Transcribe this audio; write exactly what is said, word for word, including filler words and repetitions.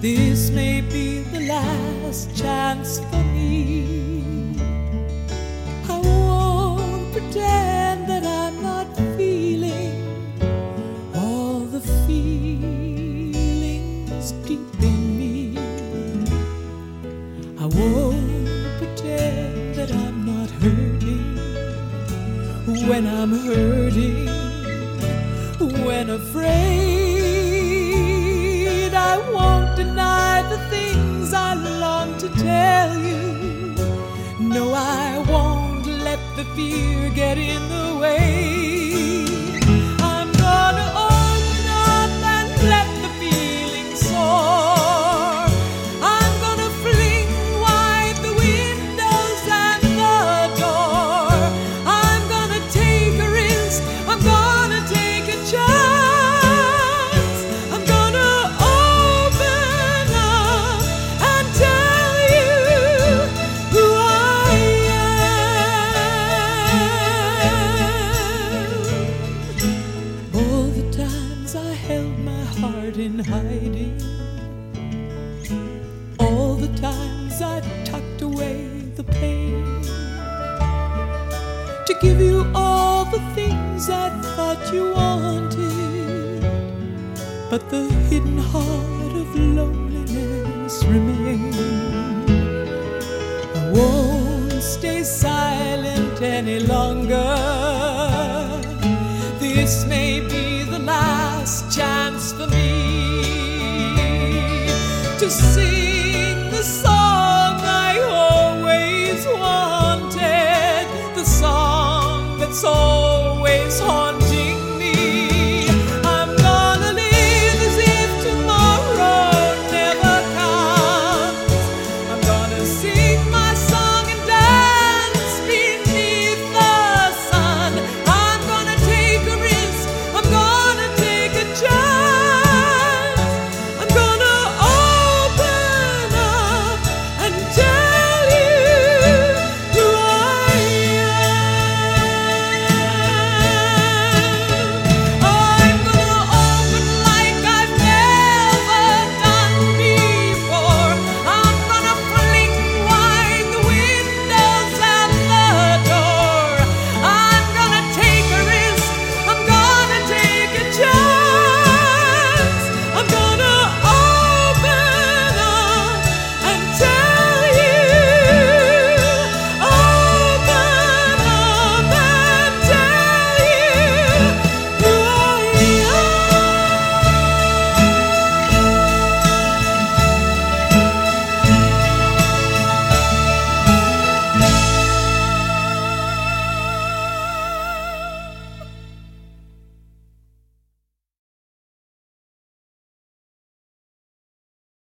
This may be the last chance for me. I won't pretend that I'm not feeling all the feelings deep in me. I won't pretend that I'm not hurting when I'm hurting, when afraid. I won't deny the things I long to tell you. No, I won't let the fear get in the way. I'm gonna open up and let the feeling soar. I'm gonna fling wide the windows and the door. I'm gonna take a risk. I'm gonna take a chance. I'm gonna open up and tell you who I am. All the times I held my heart in hiding, all the times I tucked away the pain, to give you all the things I thought you wanted, but the hidden heart of loneliness remains. I won't stay silent any longer. This may be the last chance for me to sing the song I always wanted, the song that's all